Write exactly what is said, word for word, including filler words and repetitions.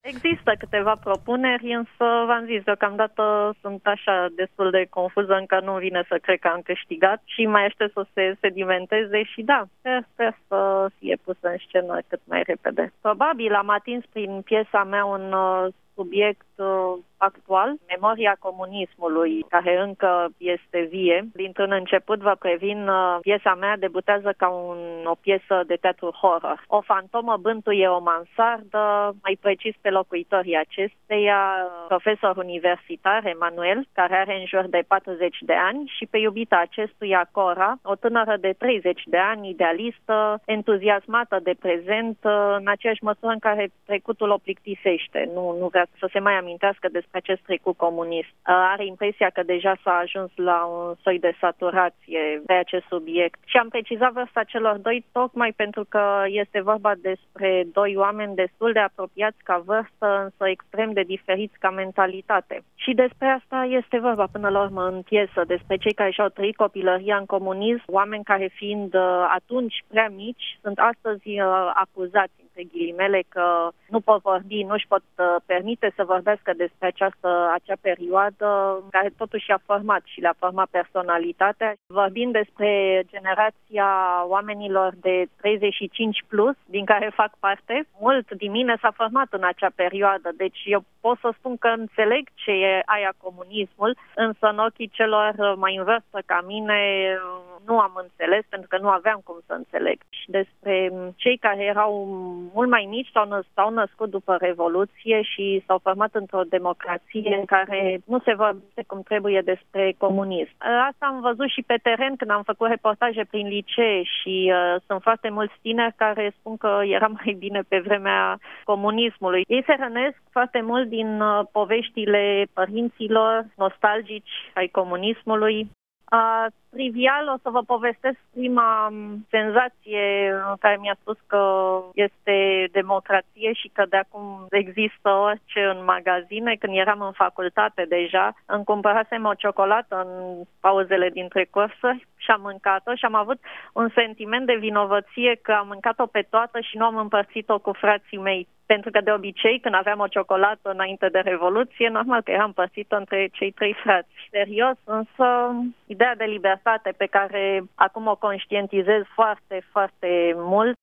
Există câteva propuneri, însă v-am zis, deocamdată sunt așa destul de confuză, încă nu vine să cred că am câștigat și mai aștept să se sedimenteze și da, sper, sper să fie pusă în scenă cât mai repede. Probabil am atins prin piesa mea un uh, subiect uh, actual, memoria comunismului, care încă este vie. Dintr-un început, vă previn, uh, piesa mea debutează ca un, o piesă de teatru horror. O fantomă bântuie o mansardă, mai precis pe locuitorii acesteia, profesor universitar Emanuel, care are în jur de patruzeci de ani, și pe iubita acestuia, Cora, o tânără de treizeci de ani, idealistă, entuziasmată de prezent, în aceeași măsură în care trecutul o plictisește. Nu, nu vrea să se mai amintească despre acest trecut comunist. Are impresia că deja s-a ajuns la un soi de saturație pe acest subiect. Și am precizat vârsta celor doi tocmai pentru că este vorba despre doi oameni destul de apropiați ca vârstă, însă extrem de diferiți ca mentalitate. Și despre asta este vorba până la urmă în piesă, despre cei care și-au trăit copilăria în comunism, oameni care fiind atunci prea mici, sunt astăzi acuzați, între ghilimele, că nu pot vorbi, nu își pot permite să vorbească despre această acea perioadă care totuși a format și le-a format personalitatea. Vorbind despre generația oamenilor de treizeci și cinci plus, din care fac parte, mult din mine s-a format în acea perioadă, deci eu pot să spun că înțeleg ce e aia comunismul, însă în ochii celor mai în vârstă ca mine nu am înțeles, pentru că nu aveam cum să înțeleg. Și despre cei care erau mult mai mici, s-au, năs- s-au născut după Revoluție și s-au format într-o democrație în care nu se vorbește cum trebuie despre comunism. Asta am văzut și pe teren când am făcut reportaje prin licee și uh, sunt foarte mulți tineri care spun că era mai bine pe vremea comunismului. Ei se rănesc foarte mult din uh, poveștile părinților nostalgici ai comunismului. Uh, trivial, o să vă povestesc prima senzație care mi-a spus că este democrație și că de acum există orice în magazine. Când eram în facultate deja, îmi cumpărasem o ciocolată în pauzele dintre cursuri și am mâncat-o și am avut un sentiment de vinovăție că am mâncat-o pe toată și nu am împărțit-o cu frații mei. Pentru că de obicei, când aveam o ciocolată înainte de Revoluție, normal că era împărțită între cei trei frați. Serios, însă, ideea de libertate pe care acum o conștientizez foarte, foarte mult,